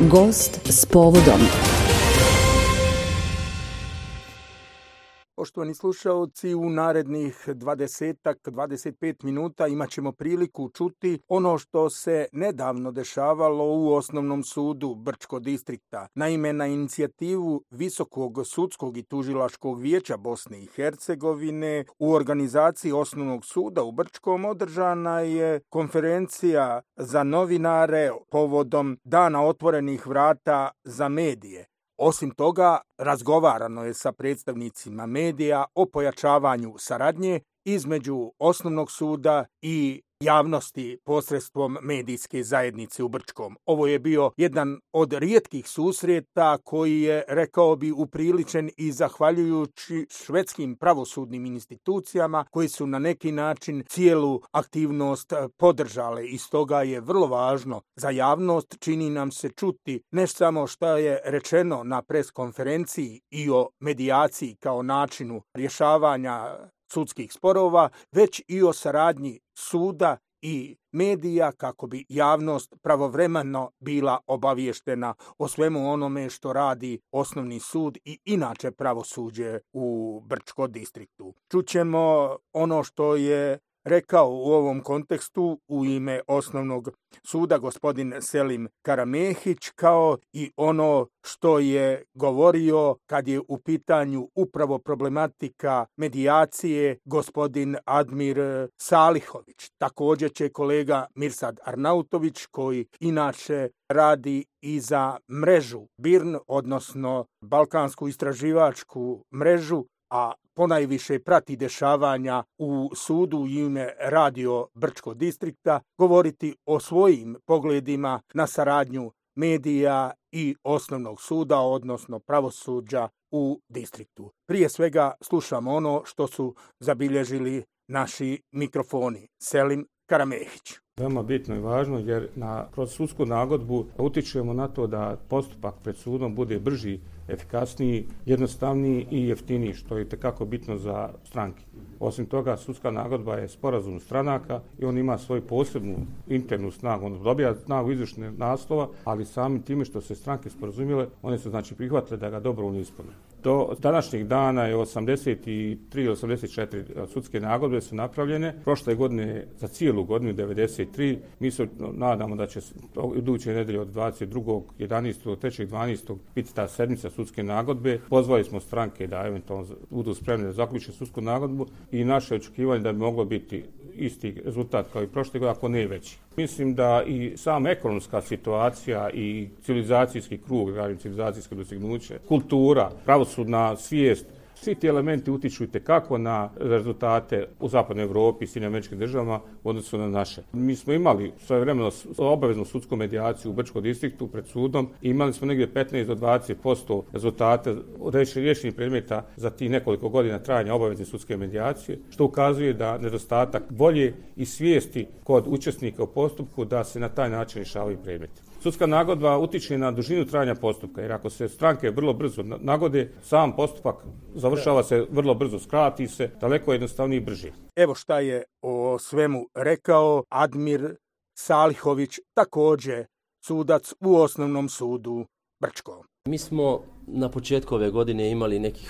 Gost s povodom. Poštovani slušaoci, u narednih 20-25 minuta imat ćemo priliku čuti ono što se nedavno dešavalo u Osnovnom sudu Brčko distrikta. Naime, na inicijativu Visokog sudskog i tužilačkog vijeća Bosne i Hercegovine u organizaciji Osnovnog suda u Brčkom održana je konferencija za novinare povodom Dana otvorenih vrata za medije. Osim toga, razgovarano je sa predstavnicima medija o pojačavanju saradnje između Osnovnog suda i javnosti posredstvom medijske zajednice u Brčkom. Ovo je bio jedan od rijetkih susreta koji je, rekao bi, upriličen i zahvaljujući švedskim pravosudnim institucijama koji su na neki način cijelu aktivnost podržale. I stoga je vrlo važno za javnost, čini nam se, čuti ne samo što je rečeno na preskonferenciji i o medijaciji kao načinu rješavanja sudskih sporova, već i o saradnji suda i medija kako bi javnost pravovremeno bila obaviještena o svemu onome što radi Osnovni sud i inače pravosuđe u Brčko distriktu. Čućemo ono što je rekao u ovom kontekstu u ime Osnovnog suda gospodin Selim Karamehić, kao i ono što je govorio kad je u pitanju upravo problematika medijacije gospodin Admir Salihović. Također će kolega Mirsad Arnautović, koji inače radi i za mrežu BIRN, odnosno Balkansku istraživačku mrežu, a ponajviše prati dešavanja u sudu i ime Radio Brčko distrikta, govoriti o svojim pogledima na saradnju medija i Osnovnog suda, odnosno pravosuđa u distriktu. Prije svega slušamo ono što su zabilježili naši mikrofoni. Selim Karamehić. Veoma bitno i važno jer kroz sudsku nagodbu utičemo na to da postupak pred sudom bude brži, efikasniji, jednostavniji i jeftiniji, što je itekako bitno za stranke. Osim toga, sudska nagodba je sporazum stranaka i on ima svoju posebnu internu snagu. On dobija snagu izvršnog naslova, ali samim time što se stranke sporazumile, one su prihvatile da ga dobrovoljno ispune. Do današnjeg dana je 83 ili 84 sudske nagodbe su napravljene. Prošle godine, za cijelu godinu 93, mi se nadamo da će iduće nedelje od 22.11. do 3.12. biti ta sedmica sudske nagodbe. Pozvali smo stranke da eventualno budu spremne da zaključe sudsku nagodbu i naše očekivanje da bi moglo biti isti rezultat kao i prošle godine, ako ne veći. Mislim da i sama ekonomska situacija i civilizacijski krug, civilizacijsko dostignuće, kultura, pravosudna svijest, svi ti elementi utiču itekako na rezultate u zapadnoj Europi i Sjedinjenim Američkim Državama u odnosu na naše. Mi smo imali svojevremeno obaveznu sudsku medijaciju u Brčkom distriktu pred sudom i imali smo negdje 15 do 20% rezultata riješenih predmeta za ti nekoliko godina trajanja obavezne sudske medijacije, što ukazuje da nedostatak volje i svijesti kod učesnika u postupku da se na taj način rješavaju predmeti. Sudska nagodba utiče na dužinu trajanja postupka, jer ako se stranke vrlo brzo nagode, sam postupak završava se vrlo brzo, skrati se, daleko jednostavnije i brže. Evo šta je o svemu rekao Admir Salihović, također sudac u Osnovnom sudu Brčko. Mi smo na početku ove godine imali nekih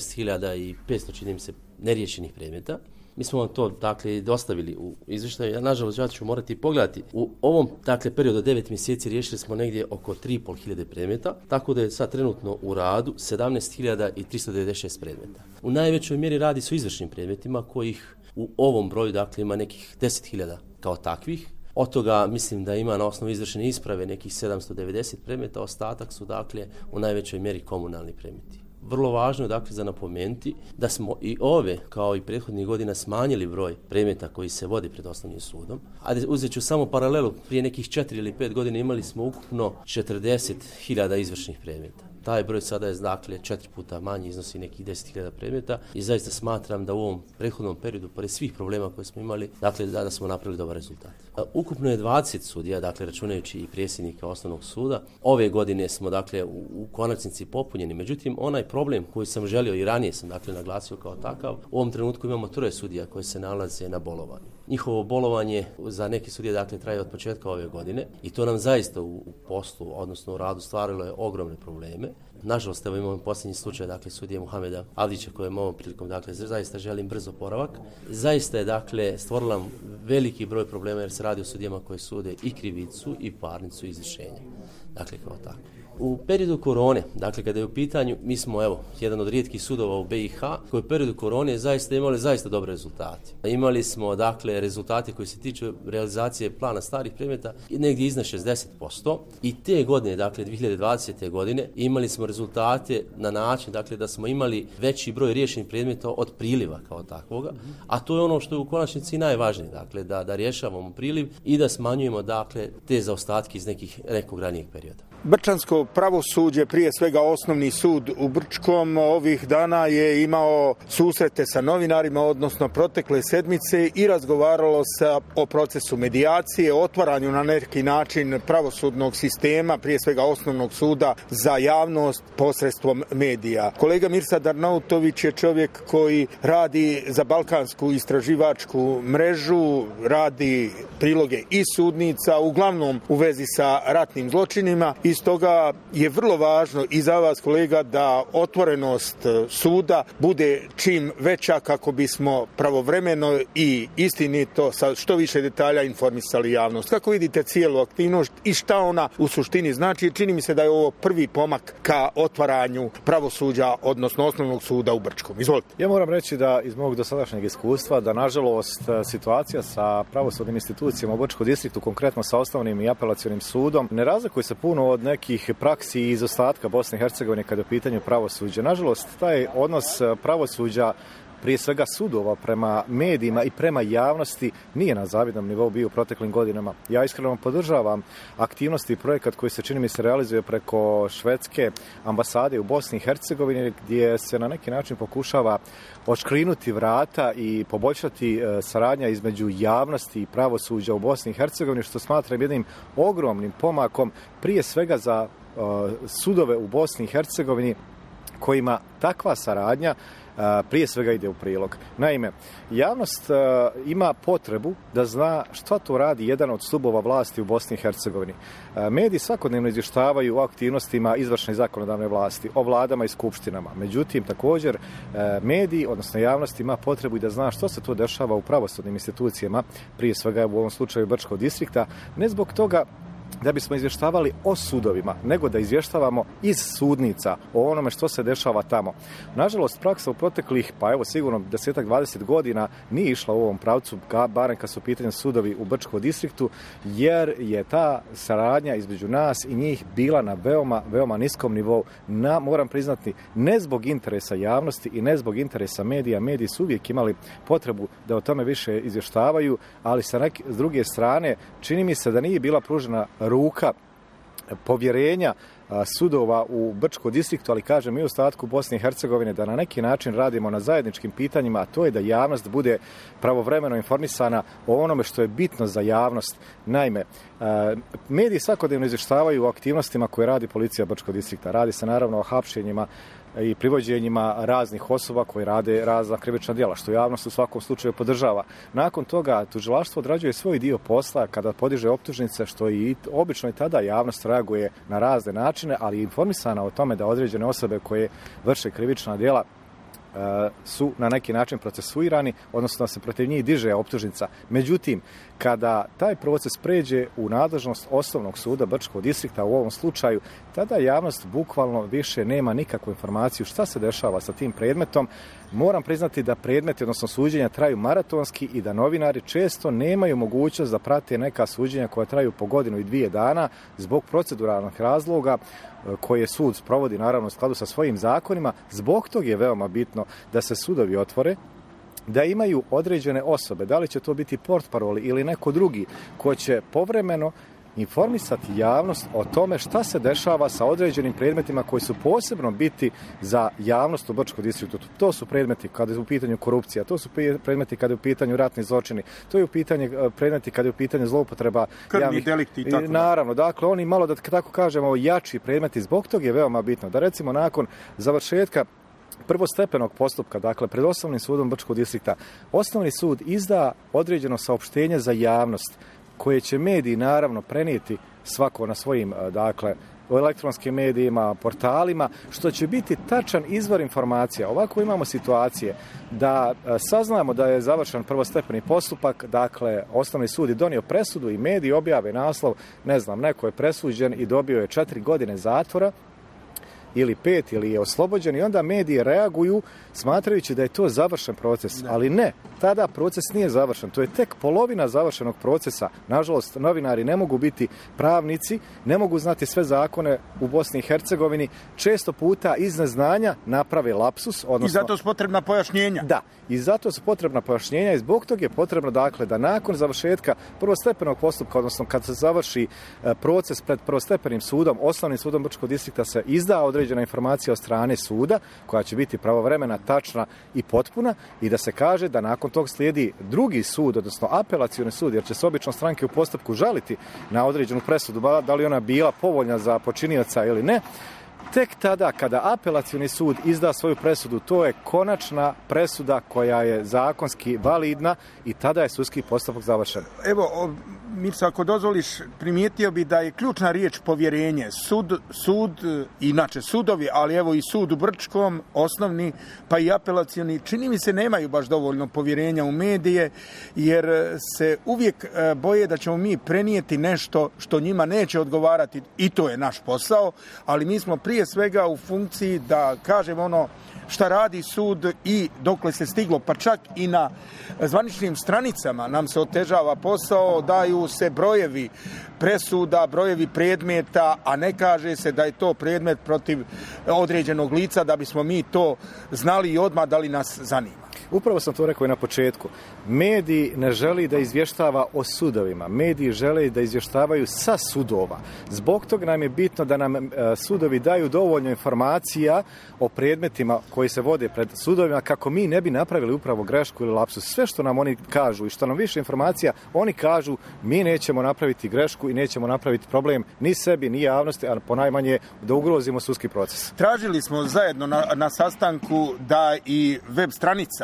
18.500, čini mi se, neriješenih predmeta. Mi smo vam to, dostavili u izvještaju. Ja, nažalost, ja ću morati pogledati. U ovom, periodu od 9 mjeseci riješili smo negdje oko 3.500 predmeta, tako da je sad trenutno u radu 17.396 predmeta. U najvećoj mjeri radi se o izvršnim predmetima, kojih u ovom broju, ima nekih 10.000 kao takvih. Od toga mislim da ima na osnovu izvršene isprave nekih 790 predmeta, ostatak su, u najvećoj mjeri komunalni predmeti. Vrlo važno je za napomenuti da smo i ove, kao i prethodnih godina, smanjili broj predmeta koji se vodi pred Osnovnim sudom. A uzet ću samo paralelu, prije nekih 4 ili 5 godina imali smo ukupno 40.000 izvršnih predmeta. Taj broj sada je 4 puta manji, iznosi nekih 10.000 predmeta i zaista smatram da u ovom prethodnom periodu, pored svih problema koje smo imali, da smo napravili dobar rezultat. Ukupno je 20 sudija, računajući i predsjednika Osnovnog suda. Ove godine smo, u konačnici popunjeni, međutim, onaj problem koji sam želio i ranije sam dakle naglasio kao takav, u ovom trenutku imamo 3 sudija koji se nalaze na bolovanju. Njihovo bolovanje za neke sudije dakle traje od početka ove godine i to nam zaista u poslu, odnosno u radu stvarilo je ogromne probleme. Nažalost, evo imamo posljednji slučaj dakle sudije Muhameda Avdića kojem ovom prilikom dakle zaista želim brz oporavak. Zaista je dakle stvorila veliki broj problema jer se radi o sudijama koji sude i krivicu i parnicu i izvršenje. Dakle kao tako. U periodu korone, dakle kada je u pitanju, mi smo evo jedan od rijetkih sudova u BiH koji u periodu korone zaista imali zaista dobre rezultate. Imali smo dakle rezultate koji se tiču realizacije plana starih predmeta negdje iznad 60% i te godine, dakle 2020. godine, imali smo rezultate na način dakle da smo imali veći broj riješenih predmeta od priliva kao takvoga, a to je ono što je u konačnici najvažnije, dakle da rješavamo priliv i da smanjujemo dakle te zaostatke iz nekog ranijeg perioda. Brčansko pravosuđe, prije svega osnovni sud u Brčkom, ovih dana je imao susrete sa novinarima, odnosno protekle sedmice i razgovaralo se o procesu medijacije, otvaranju na neki način pravosudnog sistema, prije svega osnovnog suda za javnost posredstvom medija. Kolega Mirsad Arnautović je čovjek koji radi za Balkansku istraživačku mrežu, radi priloge i sudnica, uglavnom u vezi sa ratnim zločinima. I stoga je vrlo važno i za vas, kolega, da otvorenost suda bude čim veća kako bismo pravovremeno i istinito sa što više detalja informisali javnost. Kako vidite cijelu aktivnost i šta ona u suštini znači? Čini mi se da je ovo prvi pomak ka otvaranju pravosuđa, odnosno osnovnog suda u Brčkom. Izvolite. Ja moram reći da iz mog dosadašnjeg iskustva da nažalost situacija sa pravosudnim institucijama u Brčkom distriktu, konkretno sa osnovnim i apelacionim sudom, ne razlikuje se puno od nekih praksi iz ostatka Bosne i Hercegovine kada je u pitanju pravosuđa. Nažalost, taj odnos pravosuđa, prije svega sudova, prema medijima i prema javnosti nije na zavidnom nivou bio u proteklim godinama. Ja iskreno podržavam aktivnosti i projekat koji se čini mi se realizuje preko švedske ambasade u Bosni i Hercegovini, gdje se na neki način pokušava odškrinuti vrata i poboljšati saradnja između javnosti i pravosuđa u Bosni i Hercegovini, što smatram jednim ogromnim pomakom, prije svega za sudove u Bosni i Hercegovini kojima takva saradnja prije svega ide u prilog. Naime, javnost ima potrebu da zna što to radi jedan od stubova vlasti u Bosni i Hercegovini. Mediji svakodnevno izvještavaju o aktivnostima izvršne i zakonodavne vlasti, o vladama i skupštinama. Međutim, također mediji, odnosno javnost, ima potrebu i da zna što se to dešava u pravosudnim institucijama, prije svega u ovom slučaju Brčkog distrikta, ne zbog toga da bismo izvještavali o sudovima, nego da izvještavamo iz sudnica o onome što se dešava tamo. Nažalost, praksa u proteklih, pa evo sigurno 10-20 godina nije išla u ovom pravcu, barem kad su u pitanju sudovi u Brčkom distriktu, jer je ta saradnja između nas i njih bila na veoma niskom nivou. Moram priznati, ne zbog interesa javnosti i ne zbog interesa medija. Mediji su uvijek imali potrebu da o tome više izvještavaju, ali s druge strane čini mi se da nije bila pružena ruka povjerenja sudova u Brčkom distriktu, ali kažem i u ostatku Bosne i Hercegovine, da na neki način radimo na zajedničkim pitanjima, a to je da javnost bude pravovremeno informisana o onome što je bitno za javnost. Naime, mediji svakodnevno izvještavaju o aktivnostima koje radi policija Brčkog distrikta. Radi se naravno o hapšenjima i privođenjima raznih osoba koji rade razna krivična djela, što javnost u svakom slučaju podržava. Nakon toga tužilaštvo odrađuje svoj dio posla kada podiže optužnice, što i obično i tada javnost reaguje na razne načine, ali je informisana o tome da određene osobe koje vrše krivična djela su na neki način procesuirani, odnosno da se protiv njih diže optužnica. Međutim, kada taj proces pređe u nadležnost osnovnog suda Brčkog distrikta u ovom slučaju, tada javnost bukvalno više nema nikakvu informaciju šta se dešava sa tim predmetom. Moram priznati da predmeti, odnosno suđenja, traju maratonski i da novinari često nemaju mogućnost da prate neka suđenja koja traju po 1 i 2 dana zbog proceduralnih razloga koje sud sprovodi naravno u skladu sa svojim zakonima. Zbog tog je veoma bitno da se sudovi otvore, da imaju određene osobe, da li će to biti portparoli ili neko drugi, ko će povremeno informisati javnost o tome šta se dešava sa određenim predmetima koji su posebno biti za javnost u Brčkom distriktu. To su predmeti kada je u pitanju korupcija, to su predmeti kada je u pitanju ratni zločini, to je u pitanju predmeti kada je u pitanju zloupotreba krvni delikti i tako. Naravno, dakle, oni malo, da tako kažemo, jači predmeti. Zbog toga je veoma bitno da recimo nakon završetka prvostepenog postupka, dakle, pred Osnovnim sudom Brčkog distrikta, Osnovni sud izda određeno saopštenje za javnost, koje će mediji naravno prenijeti svako na svojim, dakle, u elektronskim medijima, portalima, što će biti tačan izvor informacija. Ovako imamo situacije da saznamo da je završen prvostepeni postupak, dakle, Osnovni sud je donio presudu i mediji objave naslov, ne znam, neko je presuđen i dobio je 4 godine zatvora, ili 5, ili je oslobođen, i onda mediji reaguju smatrajući da je to završen proces. Ali ne, tada proces nije završen. To je tek polovina završenog procesa. Nažalost, novinari ne mogu biti pravnici, ne mogu znati sve zakone u Bosni i Hercegovini. Često puta iz neznanja naprave lapsus. Odnosno, i zato su potrebna pojašnjenja. Da, i zato su potrebna pojašnjenja i zbog toga je potrebno, dakle, da nakon završetka prvostepenog postupka, odnosno kad se završi proces pred prvostepenim sudom, Osnovnim sudom Brčkog distrikta, se izda određena informacija od strane suda, koja će biti pravovremena, tačna i potpuna, i da se kaže da nakon tog slijedi drugi sud, odnosno apelacioni sud, jer će se obično stranke u postupku žaliti na određenu presudu, da li ona bila povoljna za počinioca ili ne. Tek tada kada apelacioni sud izda svoju presudu, to je konačna presuda koja je zakonski validna i tada je sudski postupak završen. Evo, Mirsa, ako dozvoliš, primijetio bi da je ključna riječ povjerenje. Sud, inače sudovi, ali evo i sud u Brčkom, osnovni, pa i apelacioni, čini mi se nemaju baš dovoljno povjerenja u medije, jer se uvijek boje da ćemo mi prenijeti nešto što njima neće odgovarati, i to je naš posao, ali mi smo prije svega u funkciji da kažemo ono šta radi sud i dokle se stiglo, pa čak i na zvaničnim stranicama nam se otežava posao, daju se brojevi presuda, brojevi predmeta, a ne kaže se da je to predmet protiv određenog lica, da bismo mi to znali i odmah da li nas zanima. Upravo sam to rekao i na početku. Mediji ne želi da izvještava o sudovima. Mediji žele da izvještavaju sa sudova. Zbog toga nam je bitno da nam sudovi daju dovoljno informacija o predmetima koji se vode pred sudovima, kako mi ne bi napravili upravo grešku ili lapsus. Sve što nam oni kažu i što nam više informacija, oni kažu mi nećemo napraviti grešku i nećemo napraviti problem ni sebi, ni javnosti, a ponajmanje da ugrozimo sudski proces. Tražili smo zajedno na sastanku da i web stranica,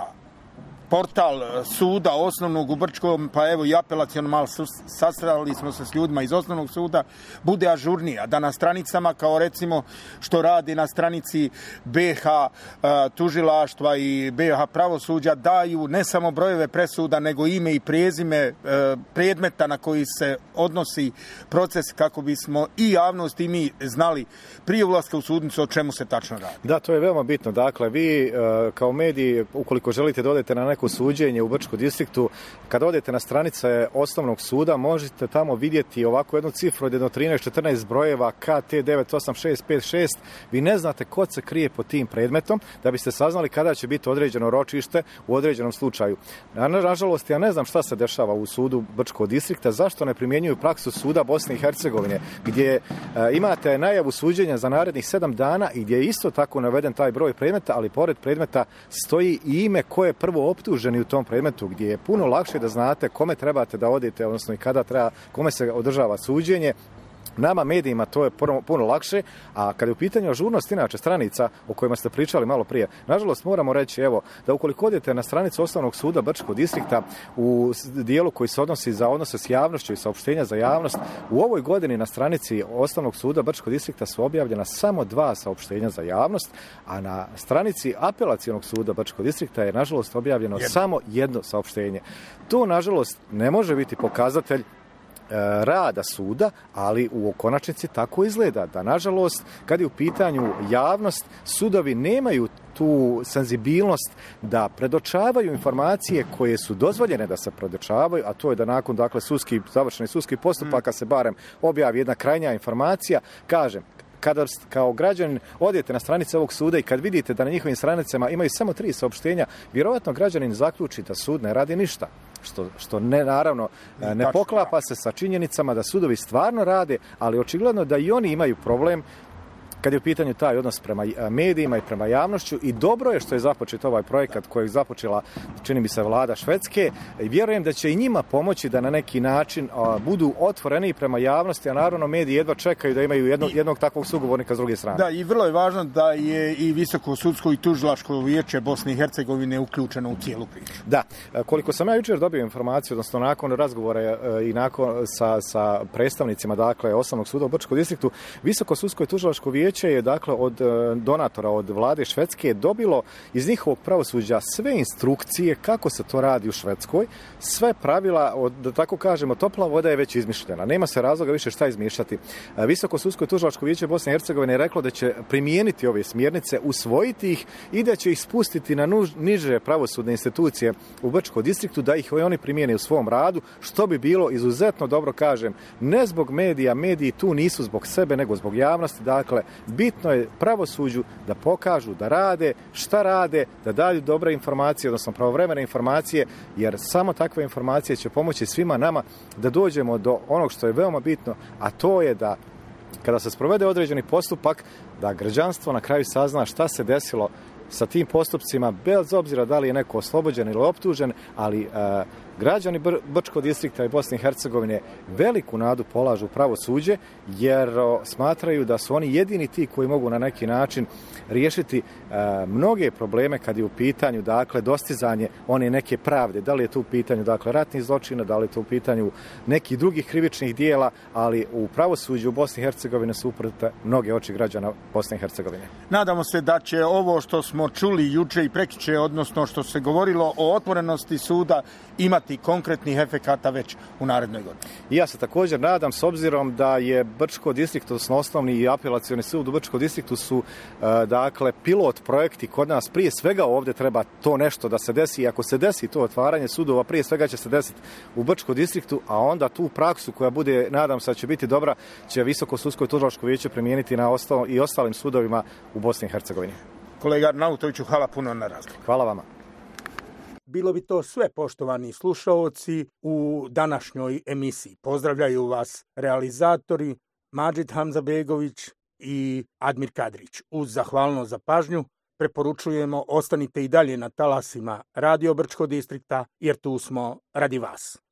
portal suda osnovnog u Brčkom, pa evo i apelacijalno, malo sastrali smo se s ljudima iz osnovnog suda, bude ažurnija, da na stranicama, kao recimo što radi na stranici BH tužilaštva i BH pravosuđa, daju ne samo brojeve presuda, nego ime i prezime predmeta na koji se odnosi proces, kako bismo i javnost i mi znali prije ulaska u sudnicu o čemu se tačno radi. Da, to je veoma bitno. Dakle, vi kao mediji, ukoliko želite da odete na neko suđenje u Brčkom distriktu, kada odete na stranice Osnovnog suda, možete tamo vidjeti ovako jednu cifru od 13-14 brojeva KT 98656. Vi ne znate ko se krije pod tim predmetom, da biste saznali kada će biti određeno ročište u određenom slučaju. Nažalost, ja ne znam šta se dešava u sudu Brčkog distrikta, zašto ne primjenjuju praksu suda Bosne i Hercegovine, gdje imate najavu suđenja za narednih 7 dana i gdje je isto tako naveden taj broj predmeta, ali pored predmeta stoji i ime ko je prvo optuženi u tom predmetu, gdje je puno lakše da znate kome trebate da odete, odnosno i kada treba, kome se održava suđenje. Nama, medijima, to je puno lakše, a kada je u pitanju ažurnost, inače, stranica o kojima ste pričali malo prije, nažalost moramo reći, evo, da ukoliko odete na stranicu Osnovnog suda Brčkog distrikta u dijelu koji se odnosi za odnose s javnošću i saopštenja za javnost, u ovoj godini na stranici Osnovnog suda Brčkog distrikta su objavljena samo 2 saopštenja za javnost, a na stranici Apelacionog suda Brčkog distrikta je, nažalost, objavljeno samo 1 saopštenje. To, nažalost, ne može biti pokazatelj rada suda, ali u konačnici tako izgleda da, nažalost, kad je u pitanju javnost, sudovi nemaju tu senzibilnost da predočavaju informacije koje su dozvoljene da se predočavaju, a to je da nakon, dakle, završenih sudskih postupaka se barem objavi jedna krajnja informacija. Kažem, kada kao građanin odete na stranice ovog suda i kad vidite da na njihovim stranicama imaju samo 3 saopštenja, vjerovatno građanin zaključi da sud ne radi ništa. što ne, naravno ne poklapa se sa činjenicama da sudovi stvarno rade, ali očigledno da i oni imaju problem kad je u pitanju taj odnos prema medijima i prema javnošću, i dobro je što je započet ovaj projekat koji je započela, čini mi se, vlada Švedske, i vjerujem da će i njima pomoći da na neki način budu otvoreni prema javnosti, a naravno mediji jedva čekaju da imaju jednog takvog sugovornika s druge strane. Da, i vrlo je važno da je i Visoko sudsko i tužilačko vijeće Bosne i Hercegovine uključeno u cijelu priču. Da, koliko sam ja jučer dobio informaciju, odnosno nakon razgovora i nakon sa predstavnicima, dakle, Osnovnog suda u Brčkom distriktu, Visoko sudsko i tužilačko vijeće je, dakle, od donatora, od vlade Švedske dobilo iz njihovog pravosuđa sve instrukcije kako se to radi u Švedskoj, sve pravila, da tako kažemo, topla voda je već izmišljena. Nema se razloga više šta izmišljati. Visoko sudsko i tužilačko vijeće Bosne i Hercegovine je reklo da će primijeniti ove smjernice, usvojiti ih i da će ih spustiti na niže pravosudne institucije u Brčkom distriktu, da ih oni primijene u svom radu, što bi bilo izuzetno dobro, kažem, ne zbog medija, mediji tu nisu zbog sebe, nego zbog javnosti. Dakle, bitno je pravosuđu da pokažu da rade, šta rade, da daju dobre informacije, odnosno pravovremene informacije, jer samo takve informacije će pomoći svima nama da dođemo do onog što je veoma bitno, a to je da kada se sprovede određeni postupak, da građanstvo na kraju sazna šta se desilo sa tim postupcima, bez obzira da li je neko oslobođen ili optužen, ali građani Brčkog distrikta i Bosne i Hercegovine veliku nadu polažu u pravosuđe, jer smatraju da su oni jedini ti koji mogu na neki način riješiti mnoge probleme kad je u pitanju, dakle, dostizanje one neke pravde. Da li je to u pitanju, dakle, ratnih zločina, da li je to u pitanju nekih drugih krivičnih dijela, ali u pravosuđu u Bosni i Hercegovine su uprte mnoge oči građana Bosne i Hercegovine. Nadamo se da će ovo što smo čuli juče i prekjuče, odnosno što se govorilo o otvorenosti suda, imati konkretnih efekata već u narednoj godini. I ja se također nadam, s obzirom da je Brčko distrikt, odnosno osnovni i apelacioni sud u Brčkom distriktu su dakle pilot projekti kod nas. Prije svega ovdje treba to nešto da se desi, i ako se desi to otvaranje sudova, prije svega će se desiti u Brčkom distriktu, a onda tu praksu koja bude, nadam se da će biti dobra, će Visoko sudsko i tužilačko vijeće primijeniti i ostalim sudovima u Bosni i Hercegovini. Kolega Arnautoviću, hvala puno na razgovor. Hvala vama. Bilo bi to sve, poštovani slušaoci, u današnjoj emisiji. Pozdravljaju vas realizatori Madžid Hamzabegović i Admir Kadrić. Uz zahvalnost za pažnju preporučujemo ostanite i dalje na talasima Radio Brčkog distrikta, jer tu smo radi vas.